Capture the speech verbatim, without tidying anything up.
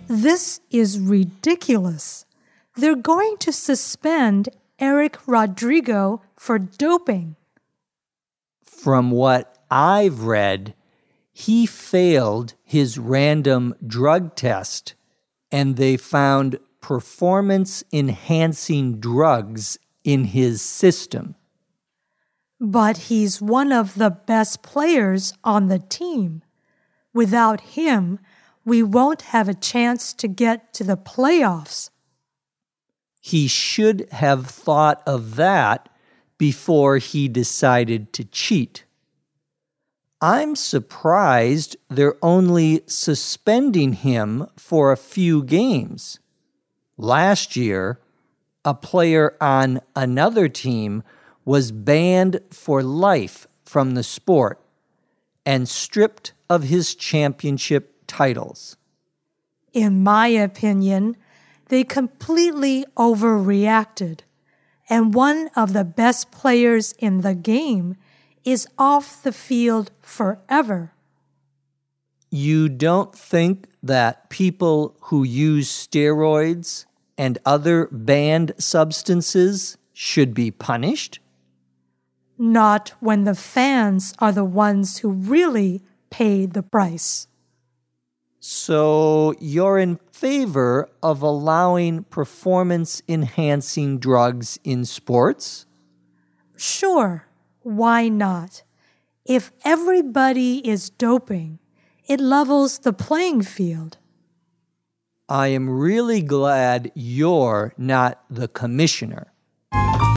This is ridiculous. They're going to suspend Eric Rodrigo for doping. From what I've read, he failed his random drug test, and they found performance-enhancing drugs in his system. But he's one of the best players on the team. Without him, we won't have a chance to get to the playoffs. He should have thought of that before he decided to cheat. I'm surprised they're only suspending him for a few games. Last year, a player on another team was banned for life from the sport and stripped of his championship titles. In my opinion, they completely overreacted, and one of the best players in the game is off the field forever. You don't think that people who use steroids and other banned substances should be punished? Not when the fans are the ones who really pay the price. So you're in favor of allowing performance-enhancing drugs in sports? Sure, why not? If everybody is doping, it levels the playing field. I am really glad you're not the commissioner.